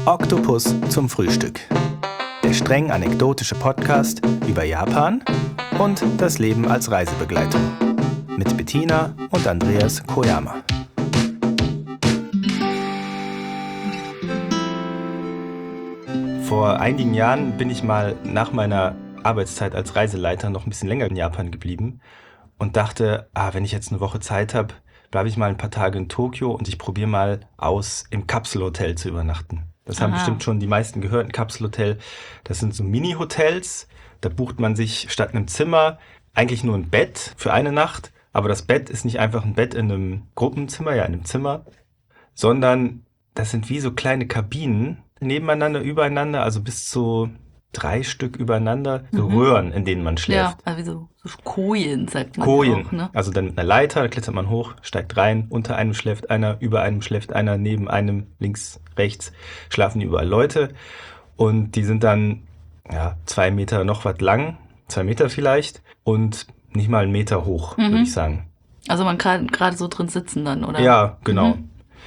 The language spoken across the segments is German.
Oktopus zum Frühstück. Der streng anekdotische Podcast über Japan und das Leben als Reisebegleitung. Mit Bettina und Andreas Koyama. Vor einigen Jahren bin ich mal nach meiner Arbeitszeit als Reiseleiter noch ein bisschen länger in Japan geblieben und dachte, wenn ich jetzt eine Woche Zeit habe, bleibe ich mal ein paar Tage in Tokio und ich probiere mal aus, im Kapselhotel zu übernachten. Das haben bestimmt schon die meisten gehört, ein Kapselhotel. Das sind so Mini-Hotels, da bucht man sich statt einem Zimmer eigentlich nur ein Bett für eine Nacht. Aber das Bett ist nicht einfach ein Bett in einem Gruppenzimmer, in einem Zimmer, sondern das sind wie so kleine Kabinen nebeneinander, übereinander, also bis zu 3 Stück übereinander, so Röhren, in denen man schläft. Ja, also so Kojen, sagt man Kojen, auch, ne? Also dann mit einer Leiter, da klettert man hoch, steigt rein, unter einem schläft einer, über einem schläft einer, neben einem, links, rechts, schlafen überall Leute. Und die sind dann 2 Meter noch was lang, 2 Meter vielleicht, und nicht mal 1 Meter hoch, würde ich sagen. Also man kann gerade so drin sitzen dann, oder? Ja, genau.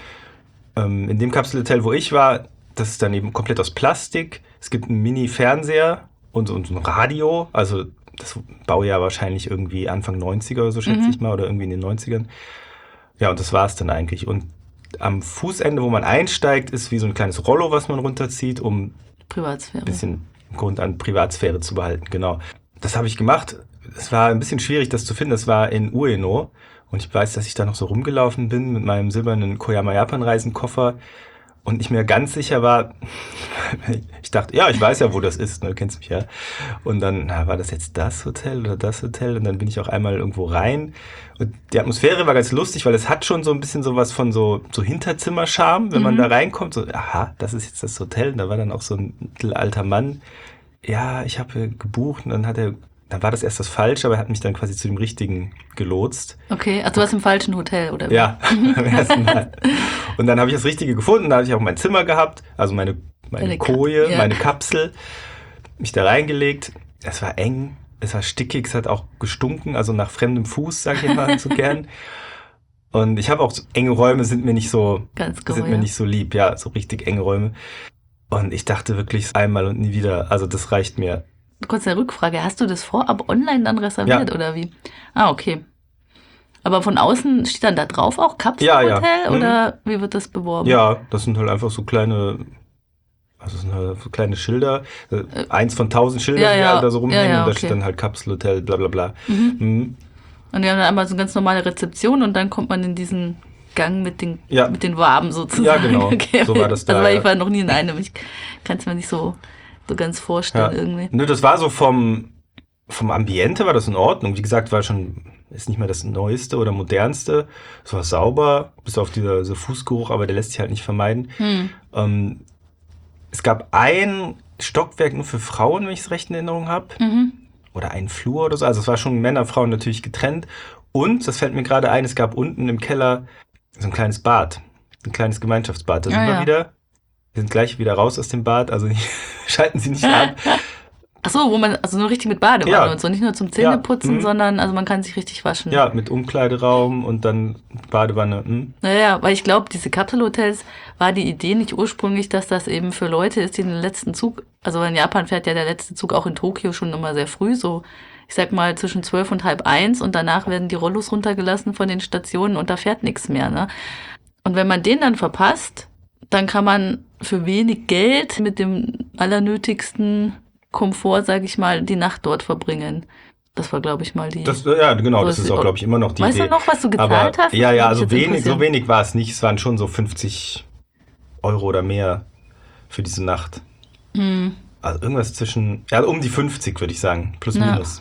In dem Kapselhotel, wo ich war, das ist dann eben komplett aus Plastik. Es gibt einen Mini-Fernseher und ein Radio. Also das Baujahr wahrscheinlich irgendwie Anfang 90er oder so, schätze ich mal, oder irgendwie in den 90ern. Ja, und das war es dann eigentlich. Und am Fußende, wo man einsteigt, ist wie so ein kleines Rollo, was man runterzieht, um Privatsphäre. ein bisschen Grund an Privatsphäre zu behalten. Genau. Das habe ich gemacht. Es war ein bisschen schwierig, das zu finden. Das war in Ueno. Und ich weiß, dass ich da noch so rumgelaufen bin mit meinem silbernen Koyama Japan-Reisenkoffer und nicht mehr ganz sicher war. Ich dachte, ich weiß ja, wo das ist, ne? Du kennst mich ja. Und dann, war das jetzt das Hotel oder das Hotel? Und dann bin ich auch einmal irgendwo rein. Und die Atmosphäre war ganz lustig, weil es hat schon so ein bisschen sowas von so Hinterzimmer-Charme, wenn man da reinkommt. So, das ist jetzt das Hotel. Und da war dann auch so ein mittelalter Mann. Ja, ich habe gebucht. Und dann war das erst das Falsche, aber er hat mich dann quasi zu dem Richtigen gelotst. Okay, also du warst im falschen Hotel, oder? Ja, beim ersten Mal. Und dann habe ich das Richtige gefunden, da hatte ich auch mein Zimmer gehabt, also meine Koje, meine Kapsel, mich da reingelegt. Es war eng, es war stickig, es hat auch gestunken, also nach fremdem Fuß, sage ich immer so gern. Und ich habe auch enge Räume, sind mir nicht so lieb, so richtig enge Räume. Und ich dachte wirklich einmal und nie wieder, also das reicht mir. Kurz eine Rückfrage, hast du das vorab online dann reserviert oder wie? Okay. Aber von außen steht dann da drauf auch Kapselhotel oder wie wird das beworben? Ja, das sind halt einfach so kleine Schilder, 1 von 1000 Schildern, die da so rumhängen und da steht dann halt Kapselhotel, bla bla bla. Und die haben dann einmal so eine ganz normale Rezeption und dann kommt man in diesen Gang mit den Waben sozusagen. Ja, genau, okay. so war das da. Also weil ich war noch nie in einem, ich kann es mir nicht so ganz vorstellen irgendwie. Nö, das war so vom Ambiente war das in Ordnung. Wie gesagt, ist nicht mehr das Neueste oder Modernste. Es war sauber, bis auf dieser Fußgeruch, aber der lässt sich halt nicht vermeiden. Es gab ein Stockwerk nur für Frauen, wenn ich es recht in Erinnerung habe. Oder einen Flur oder so. Also es war schon Männer, Frauen natürlich getrennt. Und, das fällt mir gerade ein, es gab unten im Keller so ein kleines Bad. Ein kleines Gemeinschaftsbad. Da sind wir wieder. Wir sind gleich wieder raus aus dem Bad, also schalten Sie nicht ab. Ach so, wo man, also nur richtig mit Badewanne und so, nicht nur zum Zähneputzen, sondern also man kann sich richtig waschen. Ja, mit Umkleideraum und dann Badewanne. Naja, weil ich glaube, diese Kapselhotels war die Idee nicht ursprünglich, dass das eben für Leute ist, die den letzten Zug, also in Japan fährt ja der letzte Zug auch in Tokio schon immer sehr früh, so ich sag mal zwischen 12 und halb 1 und danach werden die Rollos runtergelassen von den Stationen und da fährt nichts mehr, ne? Und wenn man den dann verpasst, dann kann man für wenig Geld mit dem allernötigsten Komfort, sage ich mal, die Nacht dort verbringen. Das war, glaube ich, mal die... Das ist auch, glaube ich, immer noch die Idee. Weißt du noch, was du gezahlt hast? Ja, also so wenig war es nicht. Es waren schon so 50 Euro oder mehr für diese Nacht. Also irgendwas zwischen, um die 50, würde ich sagen, plus minus.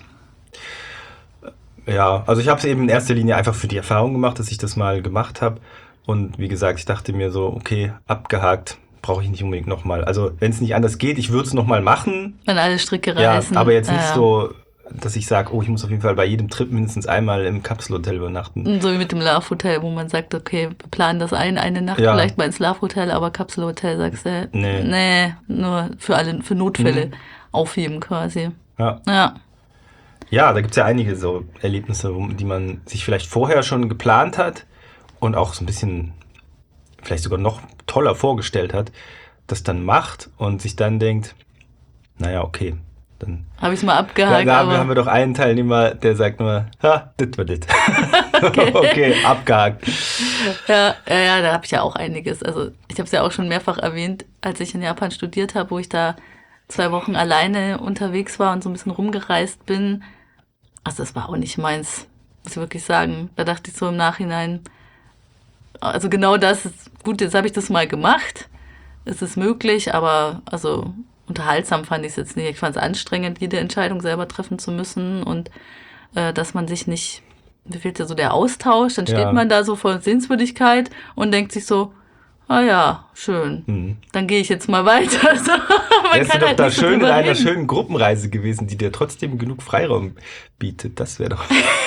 Ja, also ich habe es eben in erster Linie einfach für die Erfahrung gemacht, dass ich das mal gemacht habe. Und wie gesagt, ich dachte mir so, okay, abgehakt, brauche ich nicht unbedingt nochmal. Also wenn es nicht anders geht, ich würde es nochmal machen. Wenn alle Stricke reißen. Ja, aber jetzt nicht so, dass ich sage, ich muss auf jeden Fall bei jedem Trip mindestens einmal im Kapselhotel übernachten. So wie mit dem Love Hotel, wo man sagt, okay, wir planen das eine Nacht vielleicht mal ins Love Hotel, aber Kapselhotel sagst du, nee, nur für Notfälle aufheben quasi. Ja, da gibt es ja einige so Erlebnisse, die man sich vielleicht vorher schon geplant hat und auch so ein bisschen vielleicht sogar noch toller vorgestellt hat. das dann macht und sich dann denkt, naja, okay, dann habe ich es mal abgehakt. da haben wir doch einen Teilnehmer, der sagt nur, ha, das war das. Okay, abgehakt. Ja, da habe ich ja auch einiges. Also ich habe es ja auch schon mehrfach erwähnt, als ich in Japan studiert habe, wo ich da 2 Wochen alleine unterwegs war und so ein bisschen rumgereist bin. Also das war auch nicht meins, muss ich wirklich sagen. Da dachte ich so im Nachhinein, also genau das ist gut, jetzt habe ich das mal gemacht. Es ist möglich, aber also unterhaltsam fand ich es jetzt nicht. Ich fand es anstrengend, jede Entscheidung selber treffen zu müssen und dass man sich nicht, mir fehlt ja so der Austausch, dann steht Ja. man da so vor Sehenswürdigkeit und denkt sich so, ah ja, schön, dann gehe ich jetzt mal weiter. So, man Wärst du kann doch halt da nicht so schön in drüber einer reden. schönen Gruppenreise gewesen, die dir trotzdem genug Freiraum bietet. Das wäre doch...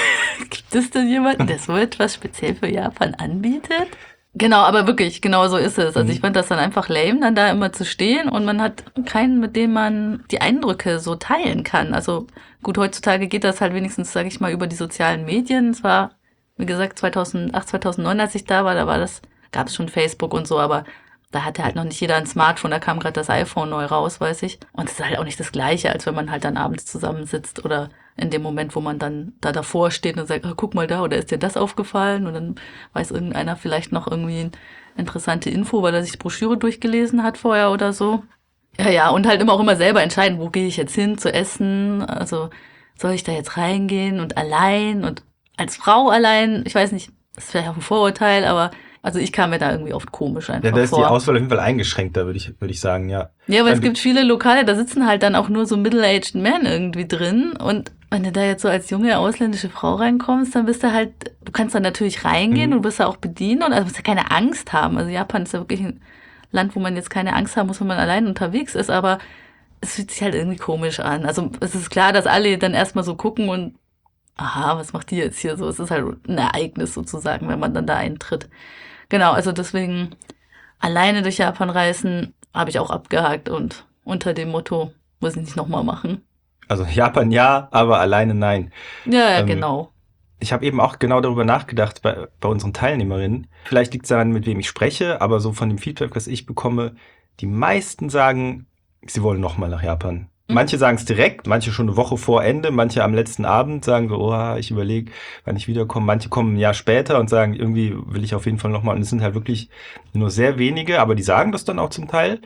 Gibt es denn jemanden, der so etwas speziell für Japan anbietet? Genau, aber wirklich, genau so ist es. Also ich fand das dann einfach lame, dann da immer zu stehen und man hat keinen, mit dem man die Eindrücke so teilen kann. Also gut, heutzutage geht das halt wenigstens, sage ich mal, über die sozialen Medien. Es war, wie gesagt, 2008, 2009, als ich da war, gab es schon Facebook und so, aber da hatte halt noch nicht jeder ein Smartphone, da kam gerade das iPhone neu raus, weiß ich. Und es ist halt auch nicht das Gleiche, als wenn man halt dann abends zusammensitzt oder in dem Moment, wo man dann da davor steht und sagt, oh, guck mal da, oder ist dir das aufgefallen? Und dann weiß irgendeiner vielleicht noch irgendwie eine interessante Info, weil er sich die Broschüre durchgelesen hat vorher oder so. Ja, und halt auch immer selber entscheiden, wo gehe ich jetzt hin zu essen? Also soll ich da jetzt reingehen und allein und als Frau allein? Ich weiß nicht, das ist vielleicht auch ein Vorurteil, aber also ich kam mir da irgendwie oft komisch Ja, einfach da ist die vor. Auswahl auf jeden Fall eingeschränkter, würde ich sagen, ja. Ja, aber es Dann- gibt viele Lokale, da sitzen halt dann auch nur so middle-aged Men irgendwie drin. Und wenn du da jetzt so als junge ausländische Frau reinkommst, dann bist du halt, du kannst dann natürlich reingehen, du bist da auch bedient und also musst ja keine Angst haben. Also Japan ist ja wirklich ein Land, wo man jetzt keine Angst haben muss, wenn man allein unterwegs ist, aber es fühlt sich halt irgendwie komisch an. Also es ist klar, dass alle dann erstmal so gucken und aha, was macht die jetzt hier so? Es ist halt ein Ereignis sozusagen, wenn man dann da eintritt. Genau, also deswegen alleine durch Japan reisen habe ich auch abgehakt und unter dem Motto muss ich nicht nochmal machen. Also Japan ja, aber alleine nein. Ja, Ähm, genau. Ich habe eben auch genau darüber nachgedacht bei unseren Teilnehmerinnen. Vielleicht liegt es daran, mit wem ich spreche, aber so von dem Feedback, was ich bekomme, die meisten sagen, sie wollen nochmal nach Japan. Manche sagen es direkt, manche schon eine Woche vor Ende, manche am letzten Abend sagen so, oh, ich überlege, wann ich wiederkomme. Manche kommen ein Jahr später und sagen, irgendwie will ich auf jeden Fall nochmal. Und es sind halt wirklich nur sehr wenige, aber die sagen das dann auch zum Teil.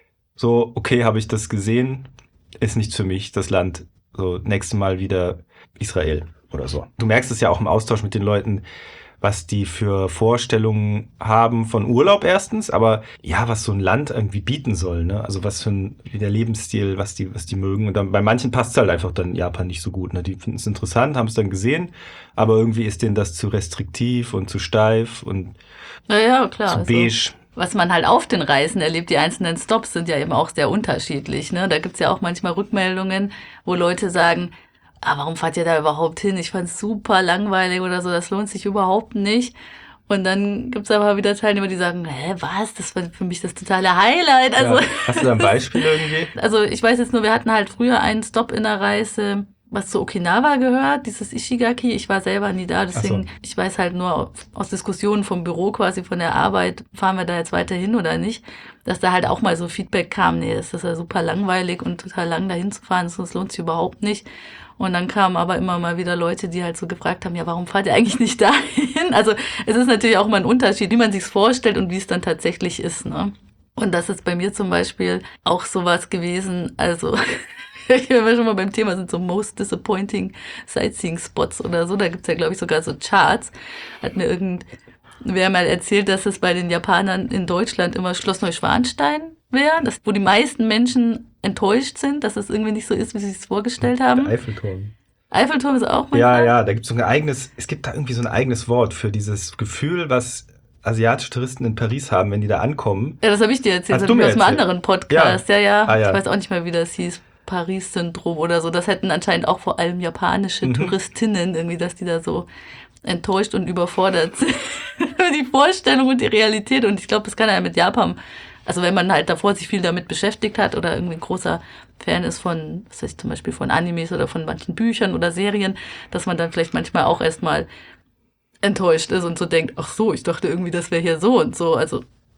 So, okay, habe ich das gesehen, ist nichts für mich, das Land. So, nächstes Mal wieder Israel oder so. Du merkst es ja auch im Austausch mit den Leuten, was die für Vorstellungen haben von Urlaub erstens, aber ja, was so ein Land irgendwie bieten soll, ne? Also was für ein, wie der Lebensstil, was die mögen. Und dann bei manchen passt es halt einfach dann Japan nicht so gut, ne? Die finden es interessant, haben es dann gesehen, aber irgendwie ist denen das zu restriktiv und zu steif und Ja, klar. zu Also, beige. was man halt auf den Reisen erlebt, die einzelnen Stops sind ja eben auch sehr unterschiedlich. Ne? Da gibt's ja auch manchmal Rückmeldungen, wo Leute sagen, warum fahrt ihr da überhaupt hin? Ich fand's super langweilig oder so, das lohnt sich überhaupt nicht. Und dann gibt's aber wieder Teilnehmer, die sagen, hä, was? Das war für mich das totale Highlight. Also, Ja. Hast du da ein Beispiel irgendwie? also ich weiß jetzt nur, wir hatten halt früher einen Stop in der Reise, was zu Okinawa gehört, dieses Ishigaki. Ich war selber nie da, deswegen, Ach so. ich weiß halt nur aus Diskussionen vom Büro quasi, von der Arbeit, fahren wir da jetzt weiter hin oder nicht, dass da halt auch mal so Feedback kam, nee, das ist ja super langweilig und total lang dahin zu fahren, das lohnt sich überhaupt nicht. Und dann kamen aber immer mal wieder Leute, die halt so gefragt haben, ja, warum fahrt ihr eigentlich nicht dahin? Also es ist natürlich auch mal ein Unterschied, wie man sich's vorstellt und wie es dann tatsächlich ist, ne? Und das ist bei mir zum Beispiel auch sowas gewesen, also wenn wir schon mal beim Thema sind, so most disappointing Sightseeing Spots oder so, da gibt's ja, glaube ich, sogar so Charts. Hat mir irgendwer mal erzählt, dass es bei den Japanern in Deutschland immer Schloss Neuschwanstein wäre, wo die meisten Menschen enttäuscht sind, dass es irgendwie nicht so ist, wie sie es vorgestellt haben. Der Eiffelturm. Eiffelturm ist auch Ja, manchmal. ja, da gibt's so ein eigenes, es gibt da irgendwie so ein eigenes Wort für dieses Gefühl, was asiatische Touristen in Paris haben, wenn die da ankommen. Ja, das habe ich dir erzählt, Hast das du habe ich mir aus einem erzählt? anderen Podcast. Ja. Ah, ja. Ich weiß auch nicht mehr, wie das hieß. Paris-Syndrom oder so. Das hätten anscheinend auch vor allem japanische Touristinnen irgendwie, dass die da so enttäuscht und überfordert sind. Die Vorstellung und die Realität. Und ich glaube, das kann ja mit Japan, also wenn man halt davor sich viel damit beschäftigt hat oder irgendwie ein großer Fan ist von, was weiß ich, zum Beispiel von Animes oder von manchen Büchern oder Serien, dass man dann vielleicht manchmal auch erstmal enttäuscht ist und so denkt, ach so, ich dachte irgendwie, das wäre hier so und so. Also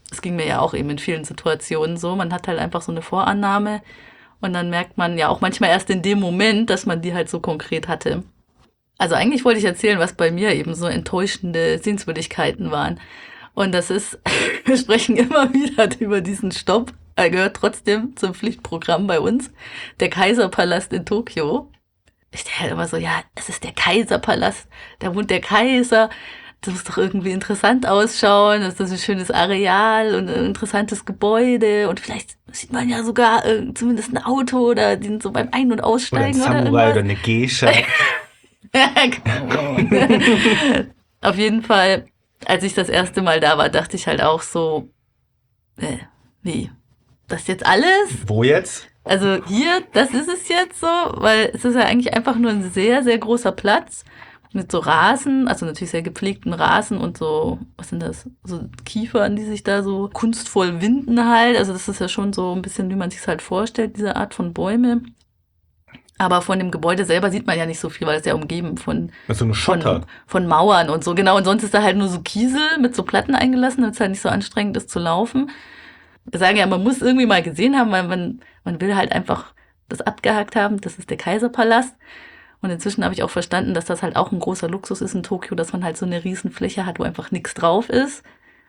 Es ging mir ja auch eben in vielen Situationen so. Man hat halt einfach so eine Vorannahme und dann merkt man ja auch manchmal erst in dem Moment, dass man die halt so konkret hatte. Also eigentlich wollte ich erzählen, was bei mir eben so enttäuschende Sehenswürdigkeiten waren. Und das ist, wir sprechen immer wieder über diesen Stopp. Er gehört trotzdem zum Pflichtprogramm bei uns. Der Kaiserpalast in Tokio. Ich denke halt immer so, ja, es ist der Kaiserpalast. Da wohnt der Kaiser. Das muss doch irgendwie interessant ausschauen. Das ist ein schönes Areal und ein interessantes Gebäude. Und vielleicht sieht man ja sogar zumindest ein Auto oder den so beim Ein- und Oder ein Aussteigen oder Samurai oder irgendwas. eine Geisha. Auf jeden Fall, als ich das erste Mal da war, dachte ich halt auch so, wie, das jetzt alles? Wo jetzt? Also hier, das ist es jetzt so, weil es ist ja eigentlich einfach nur ein sehr, sehr großer Platz mit so Rasen, also natürlich sehr gepflegten Rasen und so, was sind das, so Kiefern, die sich da so kunstvoll winden halt. Also das ist ja schon so ein bisschen, wie man sich halt vorstellt, diese Art von Bäume. Aber von dem Gebäude selber sieht man ja nicht so viel, weil es ja umgeben Also eine Schotter. von Mauern und so. Genau, und sonst ist da halt nur so Kiesel mit so Platten eingelassen, damit es halt nicht so anstrengend ist zu laufen. Wir sagen ja, man muss irgendwie mal gesehen haben, weil man will halt einfach das abgehakt haben. Das ist der Kaiserpalast. Und inzwischen habe ich auch verstanden, dass das halt auch ein großer Luxus ist in Tokio, dass man halt so eine riesen Fläche hat, wo einfach nichts drauf ist.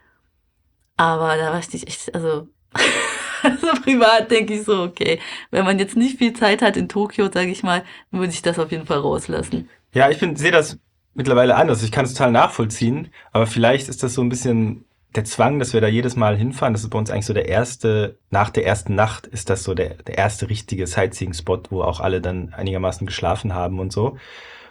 Aber da war ich nicht echt, also, also privat denke ich so, okay, wenn man jetzt nicht viel Zeit hat in Tokio, sage ich mal, würde ich das auf jeden Fall rauslassen. Ja, sehe das mittlerweile anders. Ich kann es total nachvollziehen, aber vielleicht ist das so ein bisschen der Zwang, dass wir da jedes Mal hinfahren. Das ist bei uns eigentlich so nach der ersten Nacht ist das so der erste richtige Sightseeing-Spot, wo auch alle dann einigermaßen geschlafen haben und so.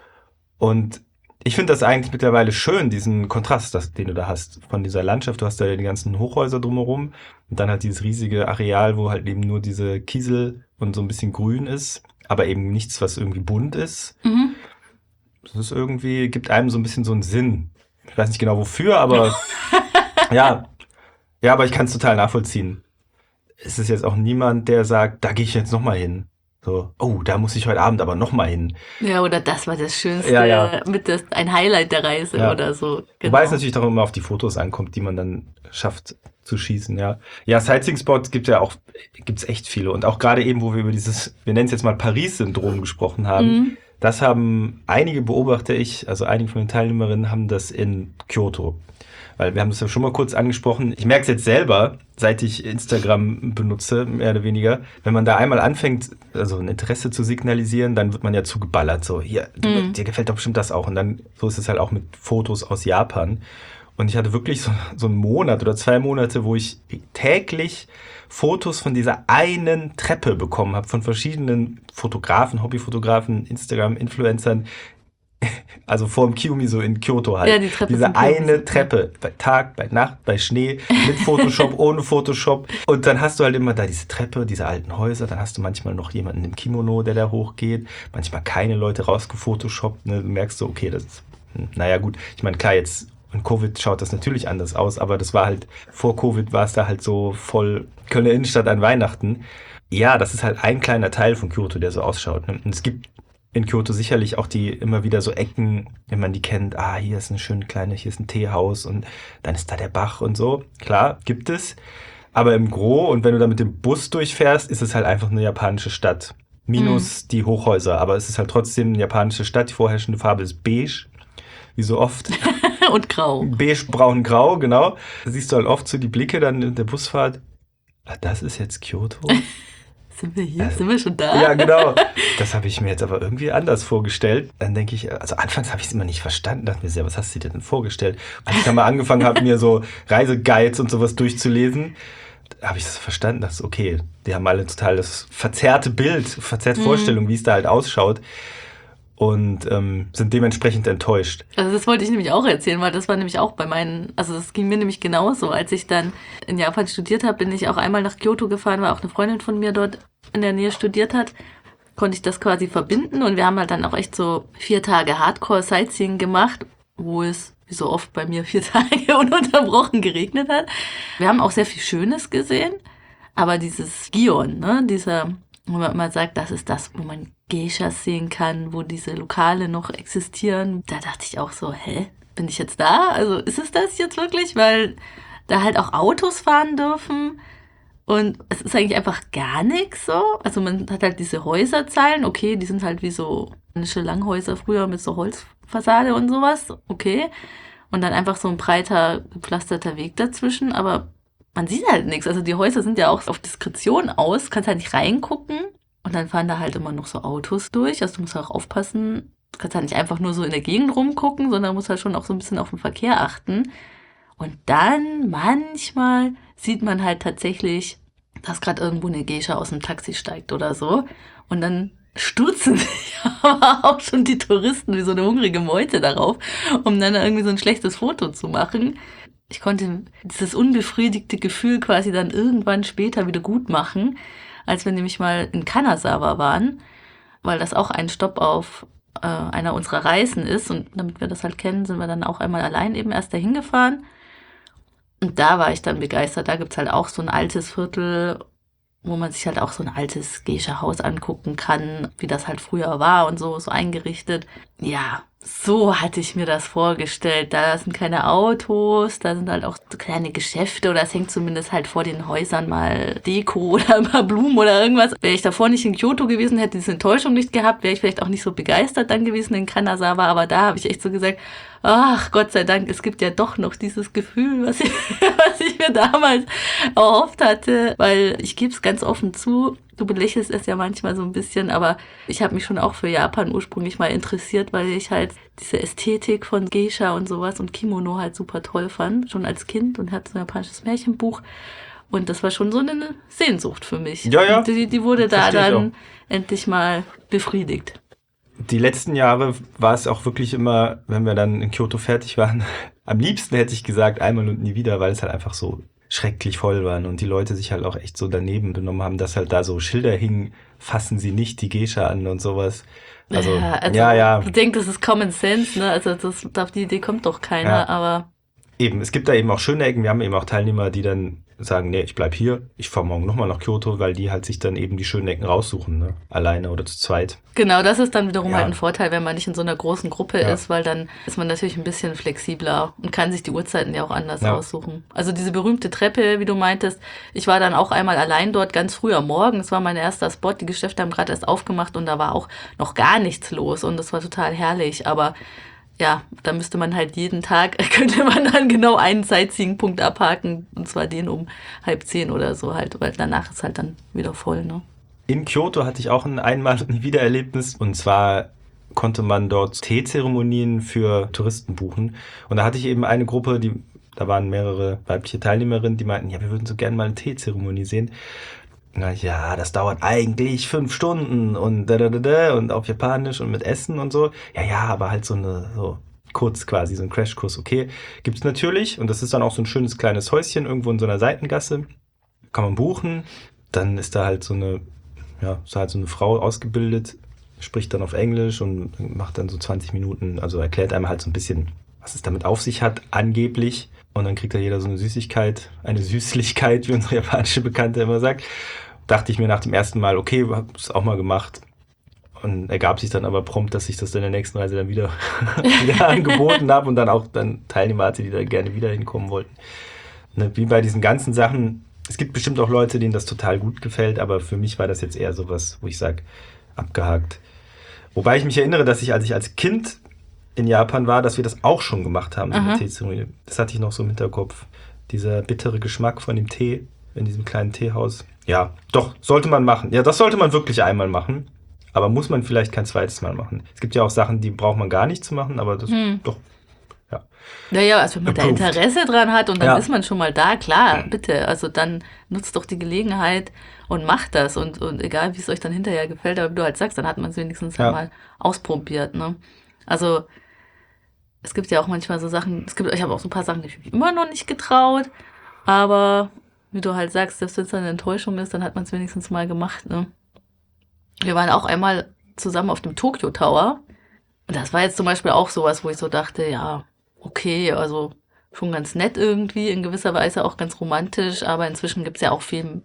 Und ich finde das eigentlich mittlerweile schön, diesen Kontrast, den du da hast von dieser Landschaft. Du hast da ja die ganzen Hochhäuser drumherum und dann halt dieses riesige Areal, wo halt eben nur diese Kiesel und so ein bisschen grün ist, aber eben nichts, was irgendwie bunt ist. Mhm. Das ist irgendwie, gibt einem so ein bisschen so einen Sinn. Ich weiß nicht genau wofür, aber ja, ja, aber ich kann es total nachvollziehen. Es ist jetzt auch niemand, der sagt, da gehe ich jetzt nochmal hin. So, oh, da muss ich heute Abend aber nochmal hin. Ja, oder das war das Schönste, Ja, ja. ein Highlight der Reise Ja. oder so. Wobei es natürlich doch immer auf die Fotos ankommt, die man dann schafft zu schießen, ja. Ja, Sightseeing-Spots gibt's echt viele. Und auch gerade eben, wo wir über wir nennen es jetzt mal Paris-Syndrom gesprochen haben, das haben einige, beobachte ich, also einige von den Teilnehmerinnen haben das in Kyoto. Weil wir haben das ja schon mal kurz angesprochen. Ich merke es jetzt selber, seit ich Instagram benutze, mehr oder weniger. Wenn man da einmal anfängt, also ein Interesse zu signalisieren, dann wird man ja zugeballert. So, hier, dir gefällt doch bestimmt das auch. Und dann, so ist es halt auch mit Fotos aus Japan. Und ich hatte wirklich so einen Monat oder 2 Monate, wo ich täglich Fotos von dieser einen Treppe bekommen habe, von verschiedenen Fotografen, Hobbyfotografen, Instagram-Influencern, also vor dem Kiyomizu in Kyoto halt. Ja, die Treppe Diese zum Kiyomizu, eine Treppe, bei Tag, bei Nacht, bei Schnee, mit Photoshop, ohne Photoshop. Und dann hast du halt immer da diese Treppe, diese alten Häuser. Dann hast du manchmal noch jemanden im Kimono, der da hochgeht. Manchmal keine Leute rausgefotoshoppt. Ne? Du merkst so, okay, das ist, naja gut. Ich meine, klar, jetzt in Covid schaut das natürlich anders aus. Aber das war halt, vor Covid war es da halt so voll Kölner Innenstadt an Weihnachten. Ja, das ist halt ein kleiner Teil von Kyoto, der so ausschaut. Ne? Und es gibt in Kyoto sicherlich auch die immer wieder so Ecken, wenn man die kennt, hier ist eine schöne kleine, hier ist ein Teehaus und dann ist da der Bach und so. Klar, gibt es. Aber im Gros und wenn du da mit dem Bus durchfährst, ist es halt einfach eine japanische Stadt. Minus die Hochhäuser. Aber es ist halt trotzdem eine japanische Stadt. Die vorherrschende Farbe ist beige. Wie so oft. Und grau. Beige, braun, grau, genau. Da siehst du halt oft so die Blicke dann in der Busfahrt. Das ist jetzt Kyoto? Sind wir hier? Sind wir schon da? Ja, genau. Das habe ich mir jetzt aber irgendwie anders vorgestellt. Dann denke ich, also anfangs habe ich es immer nicht verstanden. Dachte mir sehr, was hast du dir denn vorgestellt? Als ich dann mal angefangen habe, mir so Reiseguides und sowas durchzulesen, habe ich das verstanden, dass okay, die haben alle total das verzerrte Bild, verzerrte Vorstellung, wie es da halt ausschaut. Und sind dementsprechend enttäuscht. Also das wollte ich nämlich auch erzählen, weil das war nämlich auch also das ging mir nämlich genauso. Als ich dann in Japan studiert habe, bin ich auch einmal nach Kyoto gefahren, weil auch eine Freundin von mir dort in der Nähe studiert hat. Konnte ich das quasi verbinden und wir haben halt dann auch echt so 4 Tage Hardcore-Sightseeing gemacht, wo es wie so oft bei mir 4 Tage ununterbrochen geregnet hat. Wir haben auch sehr viel Schönes gesehen, aber dieses Gion, ne, wo man immer sagt, das ist das, wo man Geishas sehen kann, wo diese Lokale noch existieren. Da dachte ich auch so, bin ich jetzt da? Also ist es das jetzt wirklich? Weil da halt auch Autos fahren dürfen. Und es ist eigentlich einfach gar nichts so. Also man hat halt diese Häuserzeilen, okay, die sind halt wie so spanische Langhäuser früher mit so Holzfassade und sowas, okay. Und dann einfach so ein breiter, gepflasterter Weg dazwischen, aber man sieht halt nichts. Also die Häuser sind ja auch auf Diskretion aus, kannst halt nicht reingucken. Und dann fahren da halt immer noch so Autos durch. Also du musst auch aufpassen, du kannst halt nicht einfach nur so in der Gegend rumgucken, sondern musst halt schon auch so ein bisschen auf den Verkehr achten. Und dann manchmal sieht man halt tatsächlich, dass gerade irgendwo eine Geisha aus dem Taxi steigt oder so. Und dann stürzen sich aber auch schon die Touristen wie so eine hungrige Meute darauf, um dann irgendwie so ein schlechtes Foto zu machen. Ich konnte dieses unbefriedigte Gefühl quasi dann irgendwann später wieder gut machen, als wir nämlich mal in Kanazawa waren, weil das auch ein Stopp auf einer unserer Reisen ist. Und damit wir das halt kennen, sind wir dann auch einmal allein eben erst dahin gefahren. Und da war ich dann begeistert. Da gibt's halt auch so ein altes Viertel, wo man sich halt auch so ein altes Geisha-Haus angucken kann, wie das halt früher war und so eingerichtet. Ja, so hatte ich mir das vorgestellt. Da sind keine Autos, da sind halt auch so kleine Geschäfte oder es hängt zumindest halt vor den Häusern mal Deko oder ein paar Blumen oder irgendwas. Wäre ich davor nicht in Kyoto gewesen, hätte diese Enttäuschung nicht gehabt, wäre ich vielleicht auch nicht so begeistert dann gewesen in Kanazawa, aber da habe ich echt so gesagt, ach Gott sei Dank, es gibt ja doch noch dieses Gefühl, was ich mir damals erhofft hatte, weil ich gebe es ganz offen zu, du belächelst es ja manchmal so ein bisschen, aber ich habe mich schon auch für Japan ursprünglich mal interessiert, weil ich halt diese Ästhetik von Geisha und sowas und Kimono halt super toll fand, schon als Kind und hatte so ein japanisches Märchenbuch. Und das war schon so eine Sehnsucht für mich. Ja, ja. Und die wurde da Verstehe ich dann endlich mal befriedigt. Die letzten Jahre war es auch wirklich immer, wenn wir dann in Kyoto fertig waren, am liebsten hätte ich gesagt, einmal und nie wieder, weil es halt einfach so schrecklich voll waren und die Leute sich halt auch echt so daneben benommen haben, dass halt da so Schilder hingen, fassen Sie nicht die Geisha an und sowas. Also, ja. Ich denke, das ist Common Sense, ne? Also auf die Idee kommt doch keiner, Ja. aber Eben, es gibt da eben auch schöne Ecken. Wir haben eben auch Teilnehmer, die dann sagen, nee, ich bleib hier, ich fahre morgen nochmal nach Kyoto, weil die halt sich dann eben die schönen Ecken raussuchen, ne? Alleine oder zu zweit. genau, das ist dann wiederum Ja. halt ein Vorteil, wenn man nicht in so einer großen Gruppe Ja. ist, weil dann ist man natürlich ein bisschen flexibler und kann sich die Uhrzeiten ja auch anders Ja. aussuchen. Also diese berühmte Treppe, wie du meintest, ich war dann auch einmal allein dort ganz früh am Morgen. Es war mein erster Spot. Die Geschäfte haben gerade erst aufgemacht und da war auch noch gar nichts los und das war total herrlich. Aber ja, da müsste man halt jeden Tag, könnte man dann genau einen Sightseeing-Punkt abhaken und zwar den um 9:30 oder so halt, weil danach ist halt dann wieder voll, ne? In Kyoto hatte ich auch ein Einmal- und Wiedererlebnis und zwar konnte man dort Teezeremonien für Touristen buchen und da hatte ich eben eine Gruppe, da waren mehrere weibliche Teilnehmerinnen, die meinten, ja, wir würden so gerne mal eine Teezeremonie sehen. Na ja, das dauert eigentlich 5 Stunden und und auf Japanisch und mit Essen und so. Ja, aber halt so kurz quasi, so ein Crashkurs, okay. Gibt's natürlich und das ist dann auch so ein schönes kleines Häuschen irgendwo in so einer Seitengasse. Kann man buchen. Dann ist da halt so eine Frau ausgebildet, spricht dann auf Englisch und macht dann so 20 Minuten, also erklärt einem halt so ein bisschen, was es damit auf sich hat, angeblich. Und dann kriegt da jeder so eine Süßigkeit, eine Süßlichkeit, wie unsere japanische Bekannte immer sagt. Dachte ich mir nach dem ersten Mal, okay, hab es auch mal gemacht. Und ergab sich dann aber prompt, dass ich das in der nächsten Reise dann wieder angeboten habe und dann auch dann Teilnehmer hatte, die da gerne wieder hinkommen wollten. Ne, wie bei diesen ganzen Sachen, es gibt bestimmt auch Leute, denen das total gut gefällt, aber für mich war das jetzt eher sowas, wo ich sage, abgehakt. Wobei ich mich erinnere, dass als ich als Kind in Japan war, dass wir das auch schon gemacht haben, so eine Teezeremonie. Das hatte ich noch so im Hinterkopf. Dieser bittere Geschmack von dem Tee in diesem kleinen Teehaus. Ja, doch, sollte man machen. Ja, das sollte man wirklich einmal machen. Aber muss man vielleicht kein zweites Mal machen. Es gibt ja auch Sachen, die braucht man gar nicht zu machen, aber das doch, ja. Naja, also wenn man da Approved. Interesse dran hat und dann Ja. ist man schon mal da, klar, bitte. Also dann nutzt doch die Gelegenheit und macht das. Und egal, wie es euch dann hinterher gefällt, aber wie du halt sagst, dann hat man es wenigstens Ja. einmal ausprobiert. Ne? Also es gibt ja auch manchmal so Sachen, ich habe auch so ein paar Sachen, die ich mich immer noch nicht getraut, aber wie du halt sagst, selbst wenn es dann eine Enttäuschung ist, dann hat man es wenigstens mal gemacht. Ne? Wir waren auch einmal zusammen auf dem Tokyo Tower und das war jetzt zum Beispiel auch sowas, wo ich so dachte, ja, okay, also schon ganz nett irgendwie, in gewisser Weise auch ganz romantisch, aber inzwischen gibt's ja auch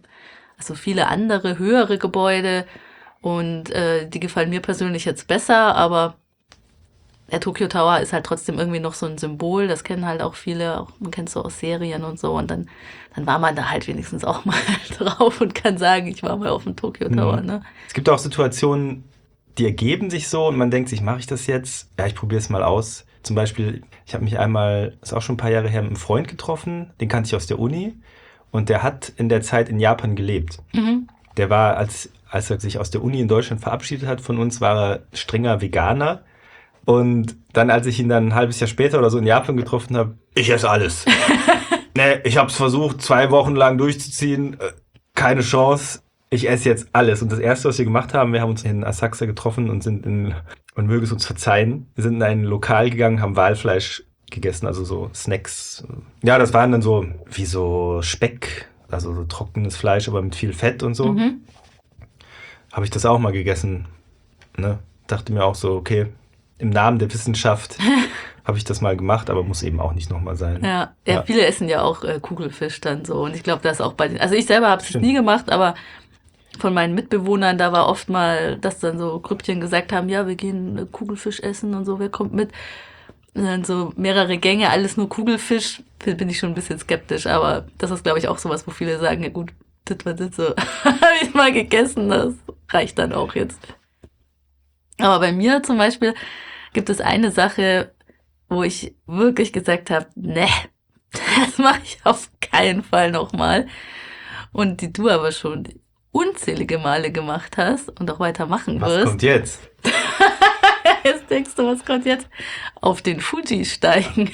viele andere, höhere Gebäude und die gefallen mir persönlich jetzt besser, aber der Tokyo Tower ist halt trotzdem irgendwie noch so ein Symbol, das kennen halt auch viele, auch, man kennt es so aus Serien und so und dann war man da halt wenigstens auch mal drauf und kann sagen, ich war mal auf dem Tokyo Tower, ne? Es gibt auch Situationen, die ergeben sich so und man denkt sich, mache ich das jetzt? Ja, ich probiere es mal aus. Zum Beispiel, ich habe mich einmal, das ist auch schon ein paar Jahre her, mit einem Freund getroffen, den kannte ich aus der Uni und der hat in der Zeit in Japan gelebt. Der war, als er sich aus der Uni in Deutschland verabschiedet hat von uns, war er strenger Veganer. Und dann, als ich ihn dann ein halbes Jahr später oder so in Japan getroffen habe, ich esse alles. Nee, ich habe es versucht, 2 Wochen lang durchzuziehen, keine Chance. Ich esse jetzt alles. Und das Erste, was wir gemacht haben, wir haben uns in Asakusa getroffen und und möge es uns verzeihen, wir sind in ein Lokal gegangen, haben Walfleisch gegessen, also so Snacks. Ja, das waren dann so wie so Speck, also so trockenes Fleisch, aber mit viel Fett und so. Habe ich das auch mal gegessen. Ne? Dachte mir auch so, okay, im Namen der Wissenschaft habe ich das mal gemacht, aber muss eben auch nicht nochmal sein. Ja, viele essen ja auch Kugelfisch dann so. Und ich glaube, das auch bei den, also ich selber habe es nie gemacht, aber von meinen Mitbewohnern, da war oft mal, dass dann so Grüppchen gesagt haben, ja, wir gehen Kugelfisch essen und so, wer kommt mit? Und dann so mehrere Gänge, alles nur Kugelfisch, bin ich schon ein bisschen skeptisch, aber das ist, glaube ich, auch sowas, wo viele sagen, ja gut, das war das so, habe ich mal gegessen, das reicht dann auch jetzt. Aber bei mir zum Beispiel gibt es eine Sache, wo ich wirklich gesagt habe, ne, das mache ich auf keinen Fall nochmal. Und die du aber schon unzählige Male gemacht hast und auch weitermachen wirst. Was kommt jetzt? Jetzt denkst du, was kommt jetzt? Auf den Fuji steigen.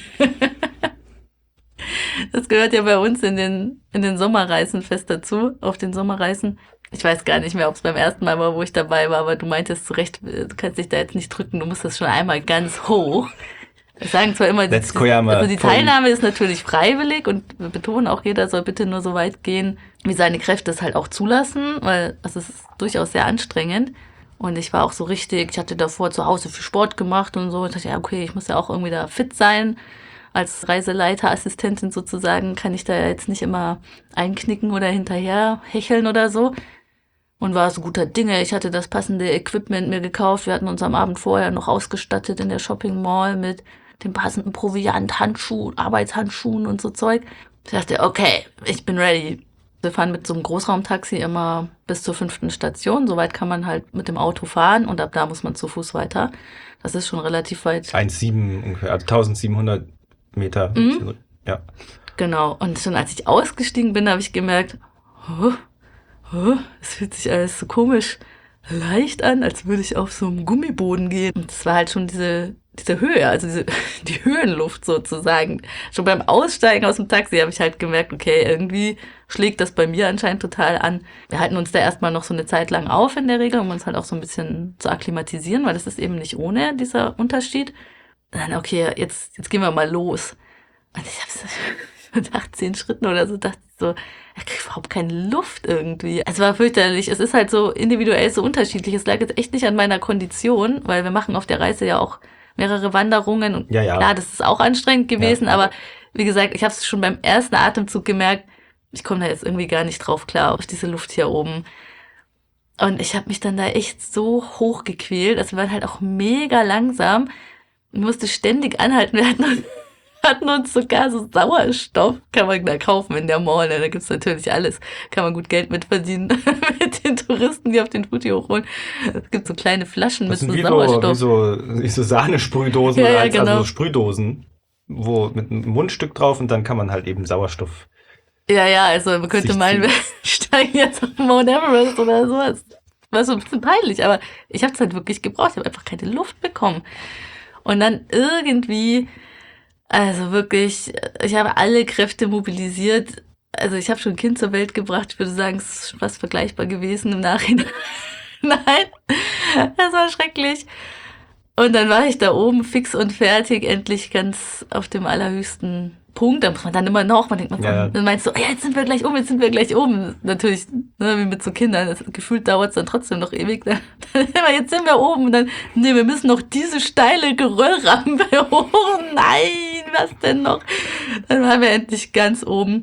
Das gehört ja bei uns in den Sommerreisen fest dazu, auf den Sommerreisen. Ich weiß gar nicht mehr, ob es beim ersten Mal war, wo ich dabei war, aber du meintest zu Recht, du kannst dich da jetzt nicht drücken, du musst das schon einmal ganz hoch. Das sagen zwar immer, die Teilnahme ist natürlich freiwillig und wir betonen auch, jeder soll bitte nur so weit gehen, wie seine Kräfte es halt auch zulassen, weil das ist durchaus sehr anstrengend. Und ich war auch so richtig, ich hatte davor zu Hause viel Sport gemacht und so. Ich dachte, ja, okay, ich muss ja auch irgendwie da fit sein. Als Reiseleiterassistentin sozusagen kann ich da jetzt nicht immer einknicken oder hinterher hecheln oder so. Und war so guter Dinge. Ich hatte das passende Equipment mir gekauft. Wir hatten uns am Abend vorher noch ausgestattet in der Shopping Mall mit dem passenden Proviant, Handschuhen, Arbeitshandschuhen und so Zeug. Ich dachte, okay, ich bin ready. Wir fahren mit so einem Großraumtaxi immer bis zur 5. Station. Soweit kann man halt mit dem Auto fahren und ab da muss man zu Fuß weiter. Das ist schon relativ weit. 1,7 ungefähr, also 1700 Meter. Ja. Genau. Und schon als ich ausgestiegen bin, habe ich gemerkt, es fühlt sich alles so komisch leicht an, als würde ich auf so einem Gummiboden gehen. Und es war halt schon diese Höhe, also die Höhenluft sozusagen. Schon beim Aussteigen aus dem Taxi habe ich halt gemerkt, okay, irgendwie schlägt das bei mir anscheinend total an. Wir halten uns da erstmal noch so eine Zeit lang auf in der Regel, um uns halt auch so ein bisschen zu akklimatisieren, weil das ist eben nicht ohne dieser Unterschied. Und dann, okay, jetzt gehen wir mal los. Und ich habe so mit 18 Schritten oder so, dachte ich so, ich kriege überhaupt keine Luft irgendwie. Es war fürchterlich. Es ist halt so individuell so unterschiedlich. Es lag jetzt echt nicht an meiner Kondition, weil wir machen auf der Reise ja auch mehrere Wanderungen. Und klar, das ist auch anstrengend gewesen, aber wie gesagt, ich habe es schon beim ersten Atemzug gemerkt, ich komme da jetzt irgendwie gar nicht drauf klar, auf diese Luft hier oben. Und ich habe mich dann da echt so hoch gequält. Also wir waren halt auch mega langsam. Ich musste ständig anhalten. Wir hatten uns sogar so Sauerstoff, kann man da kaufen in der Mall, ne? Da gibt's natürlich alles, kann man gut Geld mit verdienen mit den Touristen, die auf den Fuji hochholen. Es gibt so kleine Flaschen mit so Sauerstoff. Wie so Sahnesprühdosen, genau. Also Sprühdosen, wo mit einem Mundstück drauf und dann kann man halt eben Sauerstoff. Ja, also man könnte meinen, wir steigen jetzt auf Mount Everest oder sowas. War so ein bisschen peinlich, aber ich habe es halt wirklich gebraucht, ich habe einfach keine Luft bekommen. Und dann irgendwie, also wirklich, ich habe alle Kräfte mobilisiert. Also ich habe schon ein Kind zur Welt gebracht. Ich würde sagen, es ist fast vergleichbar gewesen im Nachhinein. Nein, das war schrecklich. Und dann war ich da oben fix und fertig, endlich ganz auf dem allerhöchsten Punkt. Da muss man dann immer noch, dann meinst du, ja, jetzt sind wir gleich oben. Natürlich, ne, wie mit so Kindern, gefühlt dauert es dann trotzdem noch ewig. Dann jetzt sind wir oben und dann, nee, wir müssen noch diese steile Geröllrampe hoch. Nein, was denn noch? Dann waren wir endlich ganz oben.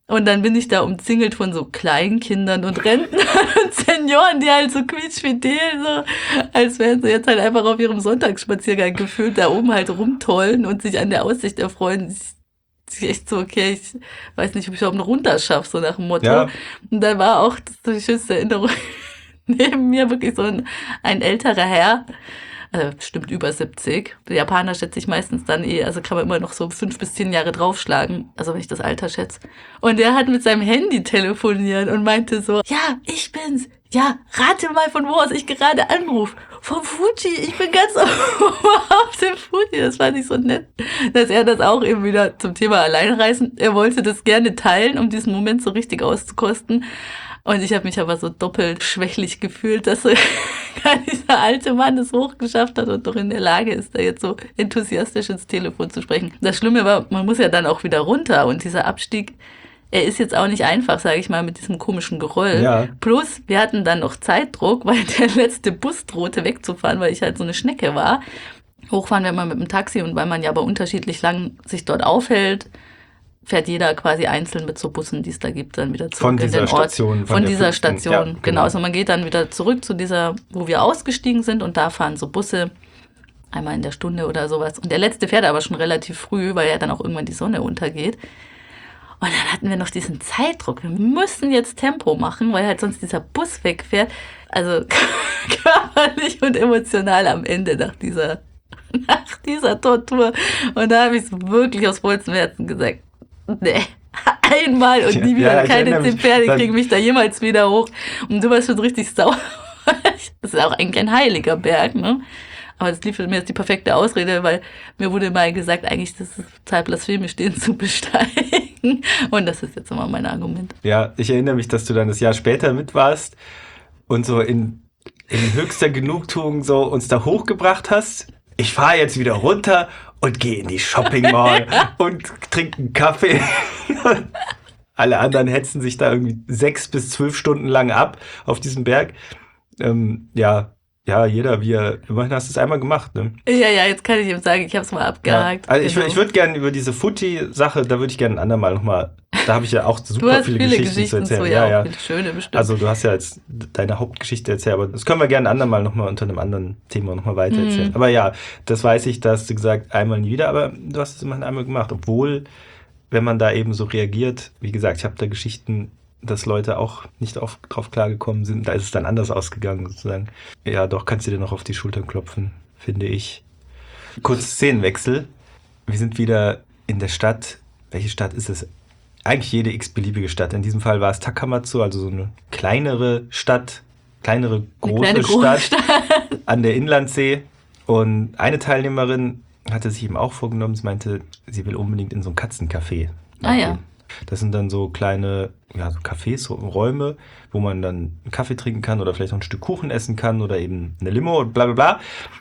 Und dann bin ich da umzingelt von so Kleinkindern und Rentnern und Senioren, die halt so quietschfidel, so, als wären sie jetzt halt einfach auf ihrem Sonntagsspaziergang gefühlt da oben halt rumtollen und sich an der Aussicht erfreuen. Ich echt so, okay, ich weiß nicht, ob ich überhaupt noch runterschaffe, so nach dem Motto. Ja. Und da war auch, das ist so die schönste Erinnerung, neben mir wirklich so ein älterer Herr, bestimmt über 70. Die Japaner schätze ich meistens dann also kann man immer noch so 5 bis 10 Jahre draufschlagen, also wenn ich das Alter schätze. Und der hat mit seinem Handy telefoniert und meinte so, ja, ich bin's. Ja, rate mal, von wo aus ich gerade anrufe. Vom Fuji, ich bin ganz auf dem Fuji. Das fand ich so nett, dass er das auch eben wieder zum Thema Alleinreisen, er wollte das gerne teilen, um diesen Moment so richtig auszukosten. Und ich habe mich aber so doppelt schwächlich gefühlt, dass dieser alte Mann es hochgeschafft hat und doch in der Lage ist, da jetzt so enthusiastisch ins Telefon zu sprechen. Das Schlimme war, man muss ja dann auch wieder runter und dieser Abstieg, er ist jetzt auch nicht einfach, sage ich mal, mit diesem komischen Geröll. Ja. Plus, wir hatten dann noch Zeitdruck, weil der letzte Bus drohte wegzufahren, weil ich halt so eine Schnecke war. Hochfahren wir immer mit dem Taxi und weil man ja aber unterschiedlich lang sich dort aufhält, fährt jeder quasi einzeln mit so Bussen, die es da gibt, dann wieder zurück in den Ort. Von dieser Station, ja, genau. Also man geht dann wieder zurück zu dieser, wo wir ausgestiegen sind und da fahren so Busse einmal in der Stunde oder sowas. Und der letzte fährt aber schon relativ früh, weil ja dann auch irgendwann die Sonne untergeht. Und dann hatten wir noch diesen Zeitdruck. Wir müssen jetzt Tempo machen, weil halt sonst dieser Bus wegfährt. Also körperlich und emotional am Ende nach dieser Tortur. Und da habe ich es wirklich aus vollstem Herzen gesagt. Nee, einmal und nie wieder. Keine 10 Pferde kriegen mich da jemals wieder hoch. Und du warst schon richtig sauer. Das ist auch eigentlich ein heiliger Berg, ne? Aber das lief für mir jetzt die perfekte Ausrede, weil mir wurde mal gesagt, eigentlich das ist total blasphemisch, den zu besteigen. Und das ist jetzt immer mein Argument. Ja, ich erinnere mich, dass du dann das Jahr später mit warst und so in höchster Genugtuung so uns da hochgebracht hast. Ich fahre jetzt wieder runter und gehe in die Shopping Mall und trinke einen Kaffee. Alle anderen hetzen sich da irgendwie 6 bis 12 Stunden lang ab auf diesem Berg. Ja, jeder wie er, immerhin hast du es einmal gemacht, ne? Ja, jetzt kann ich ihm sagen, ich habe es mal abgehakt. Ja. Also ich würde gerne über diese Fuji-Sache, da würde ich gerne ein andermal nochmal, da habe ich ja auch super viele Geschichten zu erzählen. Ja. Viele schöne bestimmt. Also du hast ja jetzt deine Hauptgeschichte erzählt, aber das können wir gerne ein andermal nochmal unter einem anderen Thema nochmal weiter erzählen. Aber ja, das weiß ich, da hast du gesagt, einmal nie wieder, aber du hast es immerhin einmal gemacht, obwohl, wenn man da eben so reagiert, wie gesagt, ich habe da Geschichten, dass Leute auch nicht drauf klargekommen sind. Da ist es dann anders ausgegangen, sozusagen. Ja, doch, kannst du dir noch auf die Schultern klopfen, finde ich. Kurz Szenenwechsel. Wir sind wieder in der Stadt. Welche Stadt ist es? Eigentlich jede x-beliebige Stadt. In diesem Fall war es Takamatsu, also so eine kleinere Stadt, große Stadt an der Inlandsee. Und eine Teilnehmerin hatte sich eben auch vorgenommen, sie meinte, sie will unbedingt in so ein Katzencafé. Ja. Das sind dann so kleine, so Cafés, so Räume, wo man dann einen Kaffee trinken kann oder vielleicht noch ein Stück Kuchen essen kann oder eben eine Limo und bla bla bla.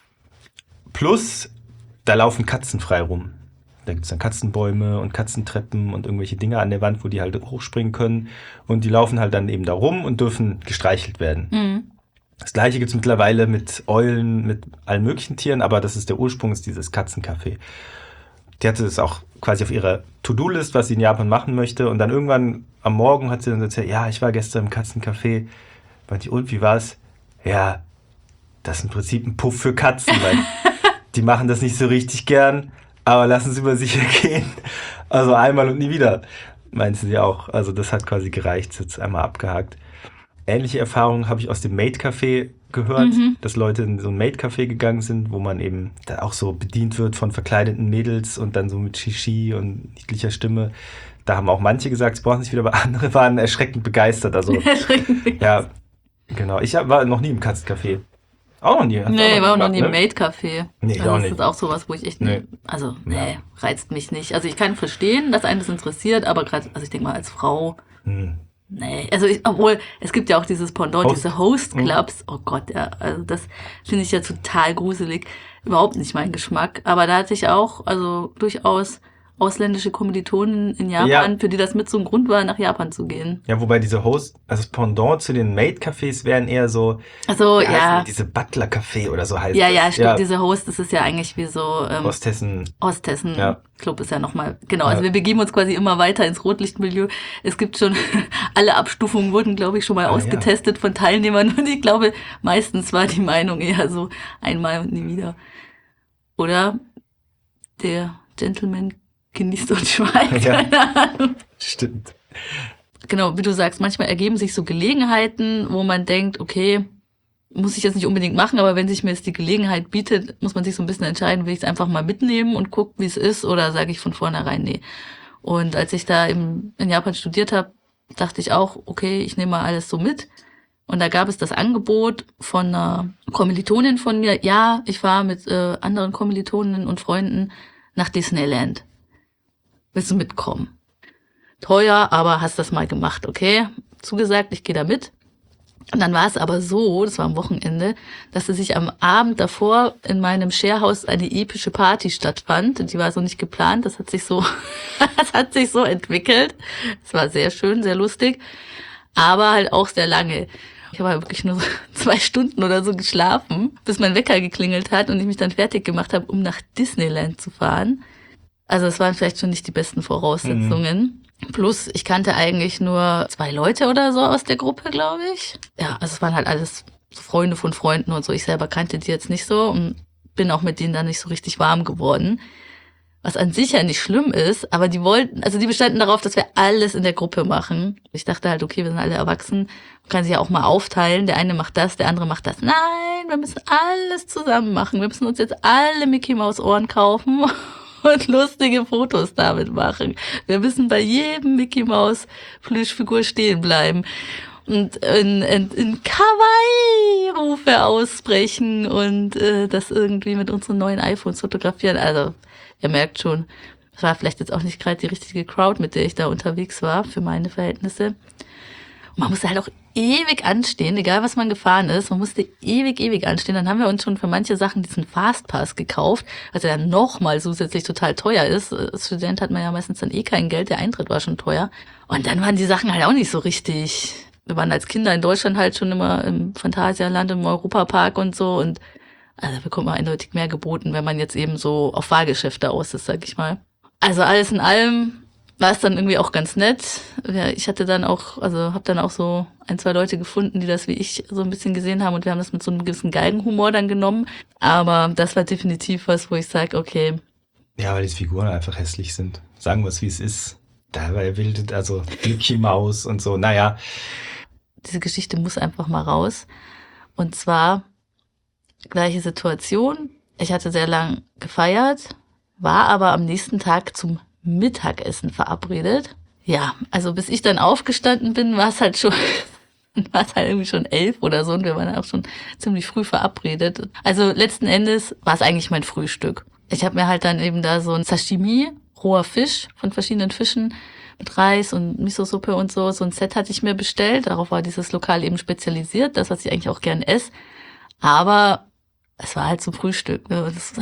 Plus, da laufen Katzen frei rum. Da gibt es dann Katzenbäume und Katzentreppen und irgendwelche Dinge an der Wand, wo die halt hochspringen können. Und die laufen halt dann eben da rum und dürfen gestreichelt werden. Mhm. Das Gleiche gibt es mittlerweile mit Eulen, mit allen möglichen Tieren, aber das ist der Ursprung, ist dieses Katzencafé. Die hatte es auch quasi auf ihrer To-Do-List, was sie in Japan machen möchte. Und dann irgendwann am Morgen hat sie dann erzählt, ja, ich war gestern im Katzencafé. Meinte ich, und wie war's? Ja, das ist im Prinzip ein Puff für Katzen, weil die machen das nicht so richtig gern, aber lassen sie über sich ergehen. Also einmal und nie wieder, meinte sie auch. Also das hat quasi gereicht, jetzt einmal abgehakt. Ähnliche Erfahrungen habe ich aus dem Maid-Café gehört, dass Leute in so ein Maid-Café gegangen sind, wo man eben da auch so bedient wird von verkleideten Mädels und dann so mit Shishi und niedlicher Stimme. Da haben auch manche gesagt, sie brauchen es nicht wieder, aber andere waren erschreckend begeistert. Also, ja, genau. Ich war noch nie im Katzencafé. Auch noch nie. Nee, ich war auch noch nie im Maid-Café. Nee, also auch das nicht. ist auch sowas, wo ich echt reizt mich nicht. Also ich kann verstehen, dass einen das interessiert, aber gerade, also ich denke mal als Frau, nee, also obwohl, es gibt ja auch dieses Pendant, diese Host-Clubs. Oh Gott, ja, also das finde ich ja total gruselig. Überhaupt nicht mein Geschmack. Aber da hatte ich auch, also durchaus ausländische Kommilitonen in Japan, für die das mit so ein Grund war, nach Japan zu gehen. Ja, wobei diese Host, also das Pendant zu den Maid-Cafés wären eher so, Also, ja. diese Butler-Café oder so heißt Ja, das. ja, stimmt. Diese Host, das ist ja eigentlich wie so Hostessen. Club ist ja nochmal, genau. Also wir begeben uns quasi immer weiter ins Rotlichtmilieu. Es gibt schon, alle Abstufungen wurden, glaube ich, schon mal ausgetestet von Teilnehmern. Und ich glaube, meistens war die Meinung eher so einmal und nie wieder. Oder der Gentleman genießt und schweigt. Ja, Keine Ahnung. stimmt. Genau, wie du sagst, manchmal ergeben sich so Gelegenheiten, wo man denkt, okay, muss ich jetzt nicht unbedingt machen, aber wenn sich mir jetzt die Gelegenheit bietet, muss man sich so ein bisschen entscheiden, will ich es einfach mal mitnehmen und gucken, wie es ist, oder sage ich von vornherein, nee. Und als ich da in Japan studiert habe, dachte ich auch, okay, ich nehme mal alles so mit. Und da gab es das Angebot von einer Kommilitonin von mir, ja, ich fahre mit anderen Kommilitoninnen und Freunden nach Disneyland. Willst du mitkommen? Teuer, aber hast das mal gemacht, okay? Zugesagt, ich gehe da mit. Und dann war es aber so, das war am Wochenende, dass es sich am Abend davor in meinem Sharehouse eine epische Party stattfand. Die war so nicht geplant, das hat sich so entwickelt. Es war sehr schön, sehr lustig, aber halt auch sehr lange. Ich habe halt wirklich nur so 2 Stunden oder so geschlafen, bis mein Wecker geklingelt hat und ich mich dann fertig gemacht habe, um nach Disneyland zu fahren. Also es waren vielleicht schon nicht die besten Voraussetzungen. Plus, ich kannte eigentlich nur 2 Leute oder so aus der Gruppe, glaube ich. Ja, also es waren halt alles so Freunde von Freunden und so. Ich selber kannte die jetzt nicht so und bin auch mit denen dann nicht so richtig warm geworden. Was an sich ja nicht schlimm ist, aber die bestanden darauf, dass wir alles in der Gruppe machen. Ich dachte halt, okay, wir sind alle erwachsen, man kann sich ja auch mal aufteilen. Der eine macht das, der andere macht das. Nein, wir müssen alles zusammen machen. Wir müssen uns jetzt alle Mickey Maus Ohren kaufen und lustige Fotos damit machen. Wir müssen bei jedem Mickey Maus Plüschfigur stehen bleiben und in Kawaii-Rufe ausbrechen und das irgendwie mit unseren neuen iPhones fotografieren. Also, ihr merkt schon, es war vielleicht jetzt auch nicht gerade die richtige Crowd, mit der ich da unterwegs war, für meine Verhältnisse. Und man musste halt auch ewig anstehen, egal was man gefahren ist. Man musste ewig anstehen. Dann haben wir uns schon für manche Sachen diesen Fastpass gekauft, was ja dann nochmal zusätzlich total teuer ist. Als Student hat man ja meistens dann kein Geld, der Eintritt war schon teuer. Und dann waren die Sachen halt auch nicht so richtig. Wir waren als Kinder in Deutschland halt schon immer im Phantasialand, im Europapark und so. Und also da bekommt man eindeutig mehr geboten, wenn man jetzt eben so auf Fahrgeschäfte aus ist, sag ich mal. Also alles in allem war es dann irgendwie auch ganz nett. Ja, ich hatte dann auch, also habe dann auch so 1, 2 Leute gefunden, die das wie ich so ein bisschen gesehen haben und wir haben das mit so einem gewissen Galgenhumor dann genommen. Aber das war definitiv was, wo ich sage, okay. Ja, weil die Figuren einfach hässlich sind. Sagen wir es, wie es ist. Dabei wildet also Mickey Maus und so, naja. Diese Geschichte muss einfach mal raus. Und zwar gleiche Situation. Ich hatte sehr lang gefeiert, war aber am nächsten Tag zum Mittagessen verabredet. Ja, also bis ich dann aufgestanden bin, war es halt irgendwie schon 11 oder so und wir waren auch schon ziemlich früh verabredet. Also letzten Endes war es eigentlich mein Frühstück. Ich habe mir halt dann eben da so ein Sashimi, roher Fisch von verschiedenen Fischen mit Reis und Miso-Suppe und so. So ein Set hatte ich mir bestellt. Darauf war dieses Lokal eben spezialisiert, das, was ich eigentlich auch gern esse. Aber es war halt zum Frühstück. Ne? Das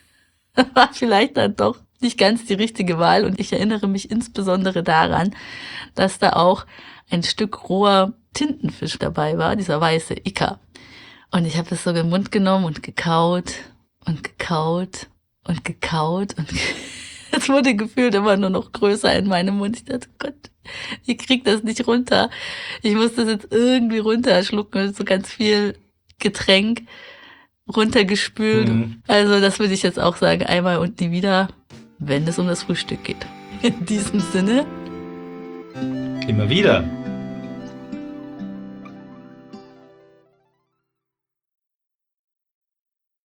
war vielleicht dann doch nicht ganz die richtige Wahl. Und ich erinnere mich insbesondere daran, dass da auch ein Stück roher Tintenfisch dabei war, dieser weiße Ika. Und ich habe das so in den Mund genommen und gekaut und gekaut und gekaut und es wurde gefühlt immer nur noch größer in meinem Mund. Ich dachte, Gott, ich krieg das nicht runter. Ich muss das jetzt irgendwie runterschlucken, so ganz viel Getränk runtergespült. Also das würde ich jetzt auch sagen, einmal und nie wieder, wenn es um das Frühstück geht. In diesem Sinne. Immer wieder.